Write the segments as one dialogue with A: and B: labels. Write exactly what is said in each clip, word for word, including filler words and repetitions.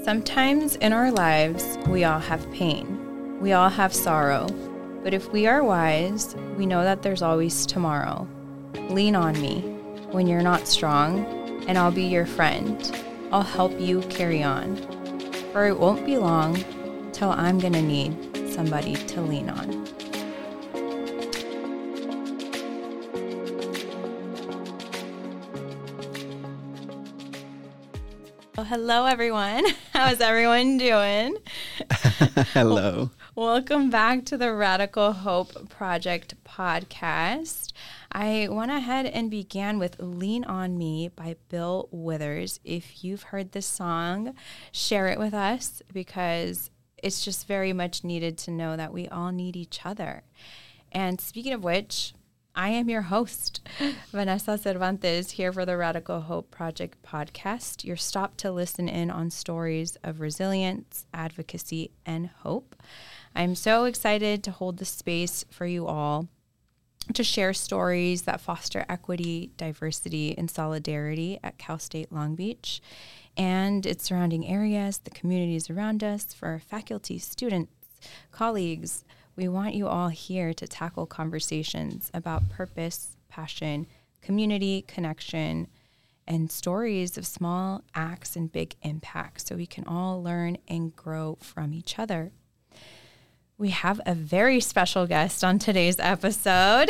A: Sometimes in our lives, we all have pain. We all have sorrow. But if we are wise, we know that there's always tomorrow. Lean on me when you're not strong, and I'll be your friend. I'll help you carry on. For it won't be long till I'm gonna need somebody to lean on. Well, hello, everyone. How's everyone doing?
B: Hello.
A: Welcome back to the Radical Hope Project podcast. I went ahead and began with Lean on Me by Bill Withers. If you've heard this song, share it with us because it's just very much needed to know that we all need each other. And speaking of which, I am your host, Vanessa Cervantes, here for the Radical Hope Project podcast, your stop to listen in on stories of resilience, advocacy, and hope. I'm so excited to hold the space for you all to share stories that foster equity, diversity, and solidarity at Cal State Long Beach and its surrounding areas, the communities around us, for faculty, students, colleagues. We want you all here to tackle conversations about purpose, passion, community, connection, and stories of small acts and big impacts so we can all learn and grow from each other. We have a very special guest on today's episode.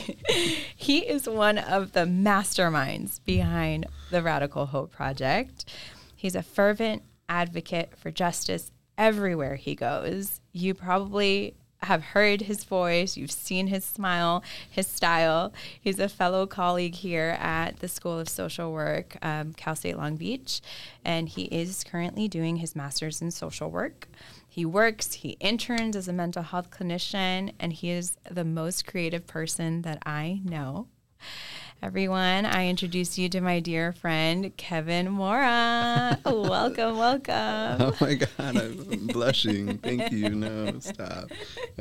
A: He is one of the masterminds behind the Radical Hope Project. He's a fervent advocate for justice everywhere he goes. You probably have heard his voice, you've seen his smile, his style. He's a fellow colleague here at the School of Social Work, um, Cal State Long Beach, and he is currently doing his master's in social work. He works, he interns as a mental health clinician, and he is the most creative person that I know. Everyone, I introduce you to my dear friend, Kevin Mora. Welcome, welcome.
B: Oh my God, I'm blushing. Thank you. No, stop. Uh,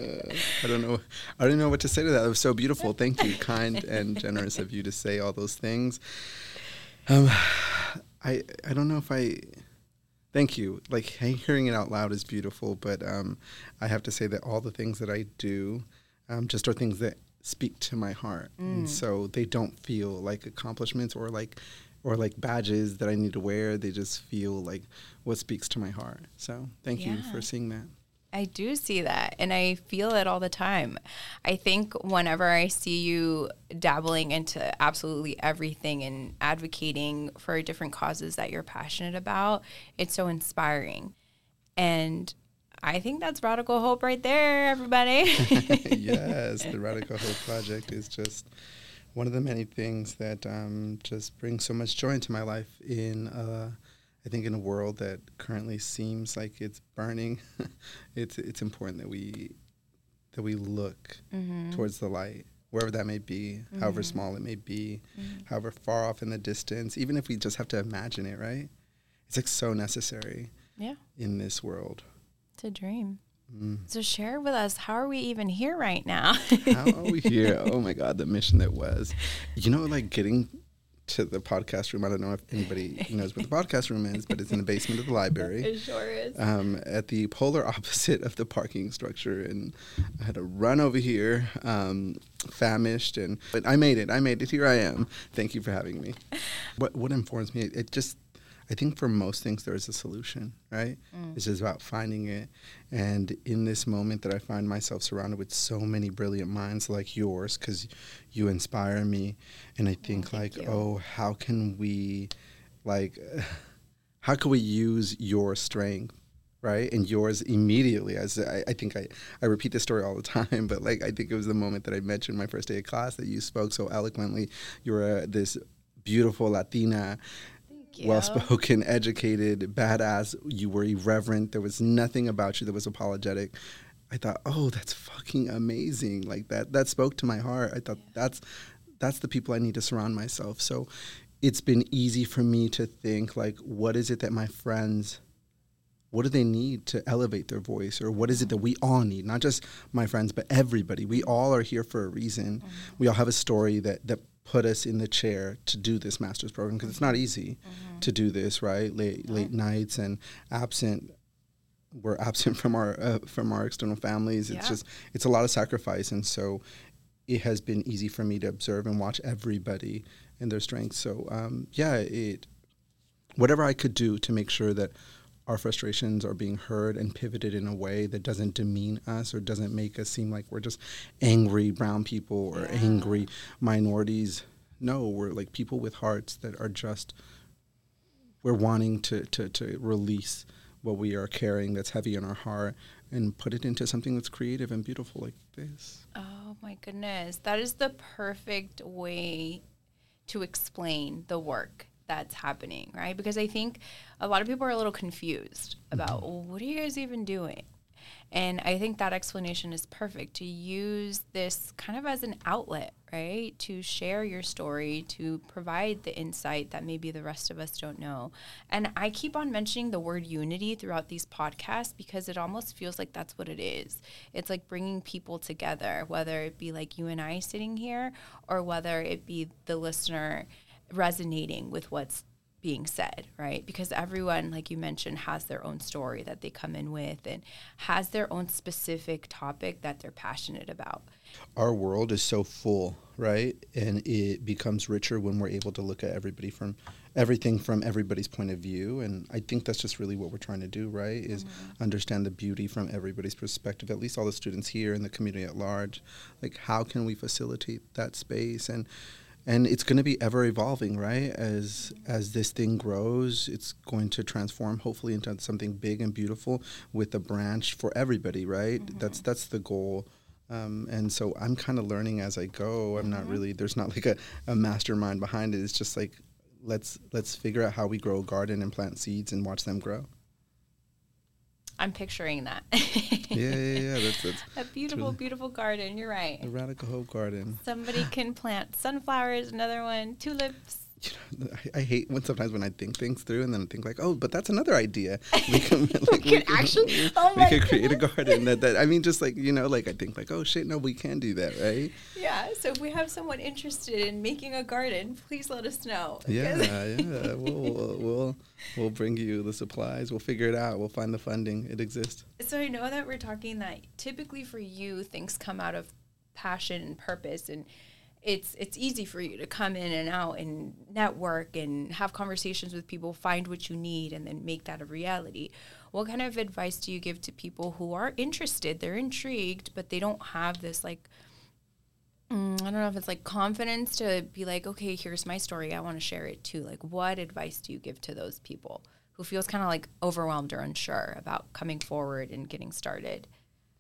B: I don't know. I don't know what to say to that. It was so beautiful. Thank you. Kind and generous of you to say all those things. Um, I I don't know if I. Thank you. Like hearing it out loud is beautiful, but um, I have to say that all the things that I do um, just are things that speak to my heart, mm. and so they don't feel like accomplishments or like or like badges that I need to wear. They just feel like what speaks to my heart. So thank yeah. you for seeing that.
A: I do see that, and I feel it all the time. I think whenever I see you dabbling into absolutely everything and advocating for different causes that you're passionate about, it's so inspiring. And I think that's Radical Hope right there, everybody.
B: Yes, the Radical Hope Project is just one of the many things that um, just brings so much joy into my life in, uh, I think, in a world that currently seems like it's burning. it's it's important that we that we look mm-hmm. towards the light, wherever that may be, mm-hmm. however small it may be, mm-hmm. however far off in the distance, even if we just have to imagine it, right? It's like so necessary
A: yeah.
B: in this world.
A: It's a dream. Mm. So share with us, how are we even here right now?
B: How are we here? Oh my God, the mission that was. You know, like getting to the podcast room. I don't know if anybody knows what the podcast room is, but it's in the basement of the library.
A: It sure is.
B: Um, at the polar opposite of the parking structure. And I had to run over here, um, famished, and but I made it. I made it. Here I am. Thank you for having me. What what informs me, it just, I think for most things there is a solution, right? Mm. It's just about finding it. And in this moment that I find myself surrounded with so many brilliant minds like yours, because you inspire me, and I think oh, like, you. oh, how can we, like, how can we use your strength, right? And yours immediately. As I, I think I, I repeat this story all the time, but like I think it was the moment that I mentioned my first day of class that you spoke so eloquently. You were uh, this beautiful Latina, well-spoken, educated, badass. You were irreverent. There was nothing about you that was apologetic. I thought, oh, that's fucking amazing. Like that, that spoke to my heart. I thought yeah. that's, that's the people I need to surround myself. So it's been easy for me to think like, what is it that my friends, what do they need to elevate their voice? Or what is it that we all need? Not just my friends, but everybody. We all are here for a reason. Mm-hmm. We all have a story that, that put us in the chair to do this master's program, because it's not easy mm-hmm. to do this, right? Late yeah. late nights and absent. We're absent from our uh, from our external families. It's yeah. just it's a lot of sacrifice, and so it has been easy for me to observe and watch everybody and their strengths. So um, yeah, it whatever I could do to make sure that our frustrations are being heard and pivoted in a way that doesn't demean us or doesn't make us seem like we're just angry brown people or yeah. angry minorities. No, we're like people with hearts that are just, we're wanting to, to, to release what we are carrying that's heavy in our heart and put it into something that's creative and beautiful like this.
A: Oh my goodness. That is the perfect way to explain the work that's happening, right? Because I think a lot of people are a little confused about, well, what are you guys even doing? And I think that explanation is perfect, to use this kind of as an outlet, right? To share your story, to provide the insight that maybe the rest of us don't know. And I keep on mentioning the word unity throughout these podcasts because it almost feels like that's what it is. It's like bringing people together, whether it be like you and I sitting here or whether it be the listener resonating with what's being said, right? Because everyone, like you mentioned, has their own story that they come in with and has their own specific topic that they're passionate about.
B: Our world is so full, right? And it becomes richer when we're able to look at everybody from everything from everybody's point of view. And I think that's just really what we're trying to do, right? Is mm-hmm. understand the beauty from everybody's perspective, at least all the students here and the community at large. Like, how can we facilitate that space? And And it's going to be ever evolving, right? As as this thing grows, it's going to transform hopefully into something big and beautiful with a branch for everybody, right? Mm-hmm. That's that's the goal. Um, and so I'm kind of learning as I go. I'm mm-hmm. not really, there's not like a, a mastermind behind it. It's just like, let's let's figure out how we grow a garden and plant seeds and watch them grow.
A: I'm picturing that.
B: yeah, yeah, yeah. That's, that's
A: a beautiful, really beautiful garden. You're right.
B: A Radical Hope garden.
A: Somebody can plant sunflowers, another one, tulips.
B: You know, I, I hate when sometimes when I think things through and then I think like, oh, but that's another idea. We can, like,
A: we can actually,
B: we,
A: oh
B: we
A: my
B: could create a garden. That, that I mean, just like, you know, like I think like, oh shit, no, we can do that, right?
A: Yeah. So if we have someone interested in making a garden, please let us know.
B: Yeah, yeah. We'll, we'll we'll we'll bring you the supplies. We'll figure it out. We'll find the funding. It exists.
A: So I know that we're talking that typically for you, things come out of passion and purpose, and it's it's easy for you to come in and out and network and have conversations with people, find what you need, and then make that a reality. What kind of advice do you give to people who are interested, they're intrigued, but they don't have this, like, mm, I don't know if it's like confidence to be like, okay, here's my story, I want to share it too. Like, what advice do you give to those people who feels kind of like overwhelmed or unsure about coming forward and getting started?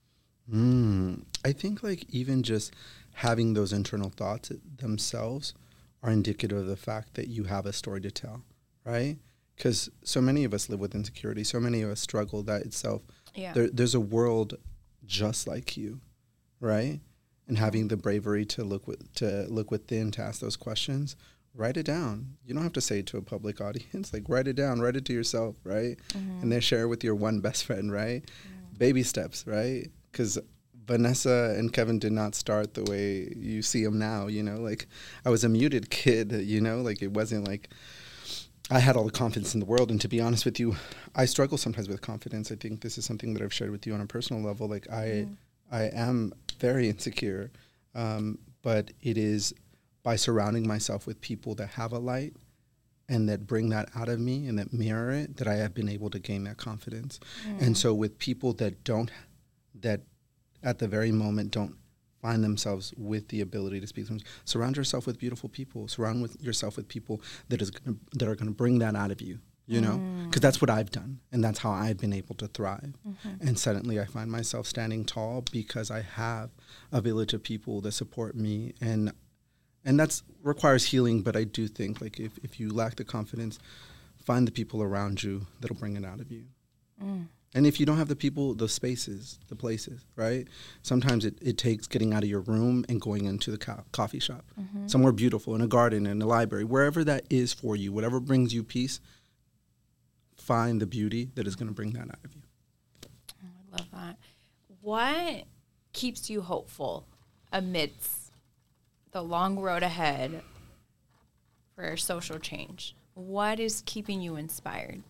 B: Mm, I think like even just having those internal thoughts themselves are indicative of the fact that you have a story to tell, right? Because so many of us live with insecurity. So many of us struggle that itself. Yeah. There, there's a world just like you, right? And having the bravery to look with, to look within, to ask those questions, write it down. You don't have to say it to a public audience. Like, write it down. Write it to yourself, right? Mm-hmm. And then share it with your one best friend, right? Mm-hmm. Baby steps, right? Because Vanessa and Kevin did not start the way you see them now, you know? Like, I was a muted kid, you know? Like, it wasn't like I had all the confidence in the world. And to be honest with you, I struggle sometimes with confidence. I think this is something that I've shared with you on a personal level. Like, I, mm. I am very insecure, um, but it is by surrounding myself with people that have a light and that bring that out of me and that mirror it, that I have been able to gain that confidence. Mm. And so with people that don't, that at the very moment don't find themselves with the ability to speak to them, surround yourself with beautiful people. Surround with yourself with people that is gonna, that are going to bring that out of you, you mm. know? Because that's what I've done, and that's how I've been able to thrive. Mm-hmm. And suddenly I find myself standing tall because I have a village of people that support me, and and that's requires healing, but I do think, like, if, if you lack the confidence, find the people around you that'll bring it out of you. Mm. And if you don't have the people, the spaces, the places, right? Sometimes it, it takes getting out of your room and going into the co- coffee shop, mm-hmm. somewhere beautiful, in a garden, in a library, wherever that is for you, whatever brings you peace, find the beauty that is going to bring that out of you.
A: Oh, I love that. What keeps you hopeful amidst the long road ahead for social change, what is keeping you inspired?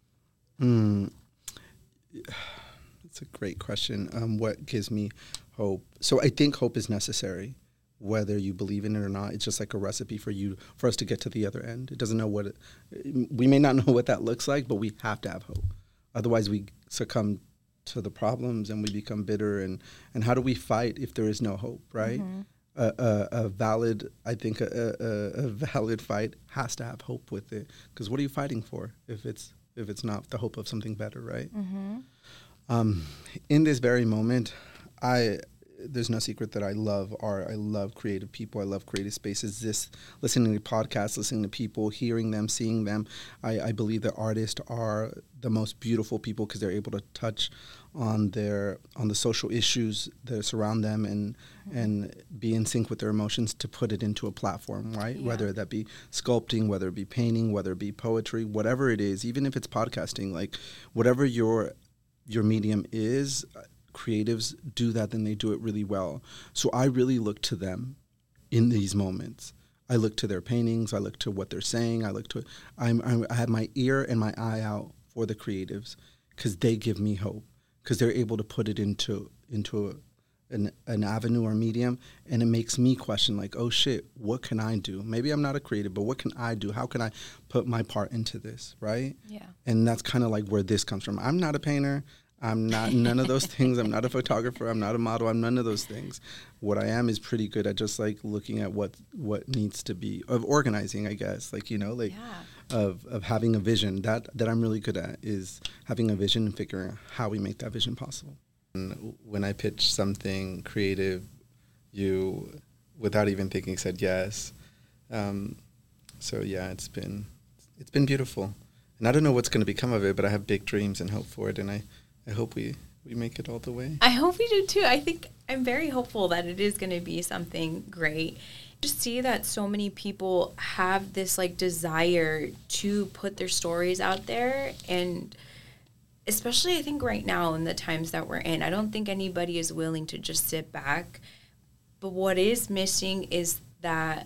B: Mm. That's a great question. Um, what gives me hope? So I think hope is necessary, whether you believe in it or not. It's just like a recipe for you, for us to get to the other end. It doesn't know what it, we may not know what that looks like, but we have to have hope. Otherwise, we succumb to the problems and we become bitter. And, and how do we fight if there is no hope, right? Mm-hmm. A, a, a valid, I think, a, a, a valid fight has to have hope with it. Because what are you fighting for if it's if it's not the hope of something better, right? Mm-hmm. Um, in this very moment, I there's no secret that I love art. I love creative people. I love creative spaces. This listening to podcasts, listening to people, hearing them, seeing them. I, I believe that artists are the most beautiful people because they're able to touch on their on the social issues that surround them and mm-hmm. and be in sync with their emotions to put it into a platform, right? Yeah. Whether that be sculpting, whether it be painting, whether it be poetry, whatever it is, even if it's podcasting, like whatever your your medium is, creatives do that, then they do it really well. So I really look to them in these moments. I look to their paintings. I look to what they're saying. I look to, I'm, I'm, I have my ear and my eye out for the creatives because they give me hope because they're able to put it into into a, an, an avenue or medium, and it makes me question like, oh shit, what can I do? Maybe I'm not a creative, but what can I do? How can I put my part into this, right?
A: Yeah.
B: And that's kind of like where this comes from. I'm not a painter. I'm not none of those things. I'm not a photographer. I'm not a model. I'm none of those things. What I am is pretty good at just like looking at what what needs to be, of organizing, I guess. Like, you know, like yeah. of, of having a vision. That that I'm really good at is having a vision and figuring out how we make that vision possible. And when I pitched something creative, you, without even thinking, said yes. Um, so yeah, it's been it's been beautiful. And I don't know what's going to become of it, but I have big dreams and hope for it. And I I hope we, we make it all the way.
A: I hope we do too. I think I'm very hopeful that it is going to be something great. Just see that so many people have this like desire to put their stories out there, and especially I think right now in the times that we're in, I don't think anybody is willing to just sit back. But what is missing is that,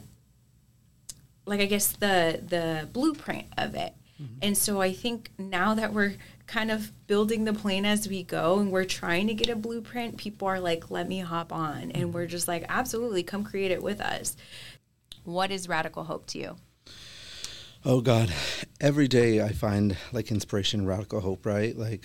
A: like I guess the the blueprint of it. Mm-hmm. And so I think now that we're kind of building the plane as we go and we're trying to get a blueprint, people are like, let me hop on. Mm-hmm. And we're just like, absolutely, come create it with us. What is Radical Hope to you?
B: Oh, God. Every day I find like inspiration, radical hope, right? Like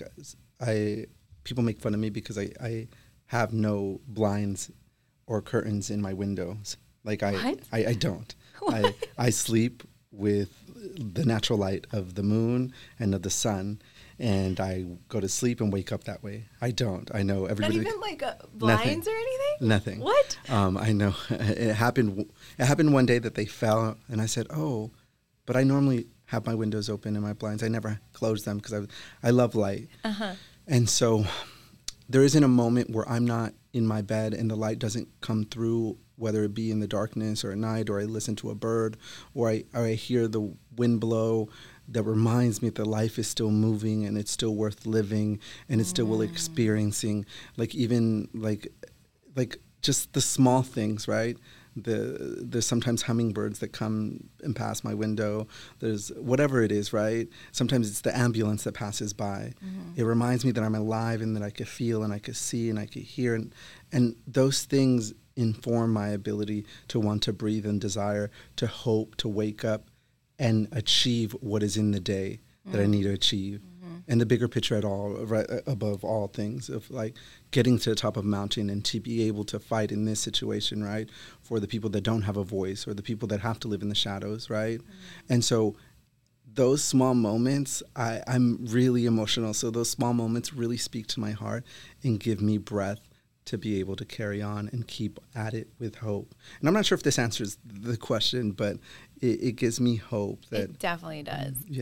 B: I, people make fun of me because I, I have no blinds or curtains in my windows. Like I, I, I don't. I, I sleep with the natural light of the moon and of the sun, and I go to sleep and wake up that way. I don't. I know everybody.
A: Not even like uh, blinds
B: nothing,
A: or anything?
B: Nothing.
A: What?
B: Um, I know. It happened It happened one day that they fell, and I said, oh, but I normally have my windows open and my blinds. I never close them because I, I love light. Uh-huh. And so there isn't a moment where I'm not in my bed and the light doesn't come through, whether it be in the darkness or at night, or I listen to a bird, or I, or I hear the wind blow, that reminds me that life is still moving and it's still worth living and it's still mm. worth experiencing. Like even like, like just the small things, right? The there's sometimes hummingbirds that come and pass my window. There's whatever it is, right? Sometimes it's the ambulance that passes by. Mm-hmm. It reminds me that I'm alive and that I could feel and I could see and I could hear, and and those things inform my ability to want to breathe and desire, to hope, to wake up and achieve what is in the day mm-hmm. that I need to achieve. Mm-hmm. And the bigger picture at all, right above all things, of like getting to the top of a mountain and to be able to fight in this situation, right, for the people that don't have a voice or the people that have to live in the shadows, right? Mm-hmm. And so those small moments, I, I'm really emotional. So those small moments really speak to my heart and give me breath to be able to carry on and keep at it with hope. And I'm not sure if this answers the question, but it, it gives me hope. That
A: it definitely does.
B: Yeah.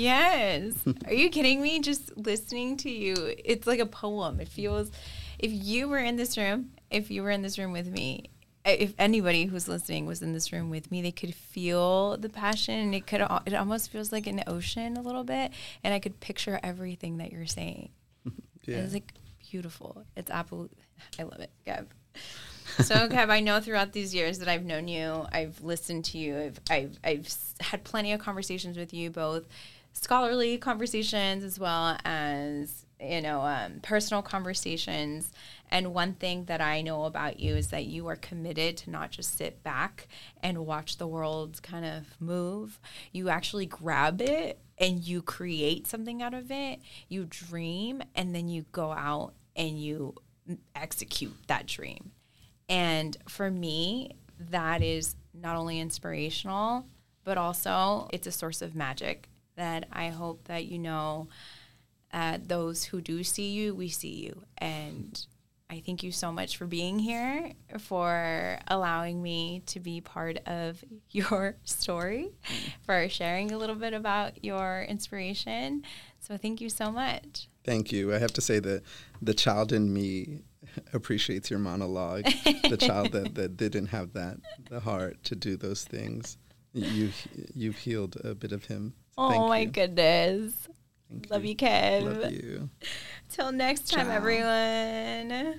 A: Yes. Are you kidding me? Just listening to you, it's like a poem. It feels, if you were in this room, if you were in this room with me, if anybody who's listening was in this room with me, they could feel the passion. It could, it almost feels like an ocean a little bit, and I could picture everything that you're saying. Yeah. It's like beautiful. It's absolutely, I love it, Gab. So, Kev, I know throughout these years that I've known you, I've listened to you, I've, I've, I've had plenty of conversations with you, both scholarly conversations as well as, you know, um, personal conversations. And one thing that I know about you is that you are committed to not just sit back and watch the world kind of move. You actually grab it and you create something out of it. You dream, and then you go out and you execute that dream. And for me, that is not only inspirational, but also it's a source of magic that I hope that you know, uh, those who do see you, we see you. And I thank you so much for being here, for allowing me to be part of your story, for sharing a little bit about your inspiration. So thank you so much.
B: Thank you. I have to say that the child in me appreciates your monologue. The child that, that didn't have that, the heart to do those things. You, you've healed a bit of him. So
A: oh, my you. goodness.
B: Thank
A: Love
B: you.
A: you, Kev.
B: Love you.
A: Till next time,
B: Ciao.
A: everyone.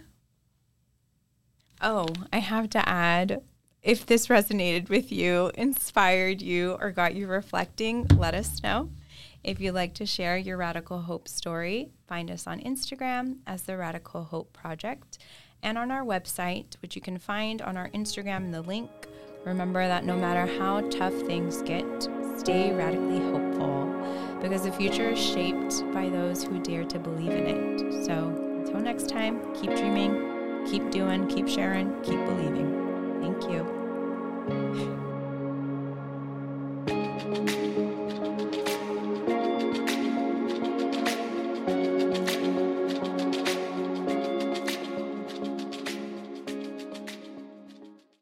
A: Oh, I have to add, if this resonated with you, inspired you, or got you reflecting, let us know. If you'd like to share your Radical Hope story, find us on Instagram as the Radical Hope Project, and on our website, which you can find on our Instagram in the link. Remember that no matter how tough things get, stay radically hopeful, because the future is shaped by those who dare to believe in it. So until next time, keep dreaming, keep doing, keep sharing, keep believing. Thank you.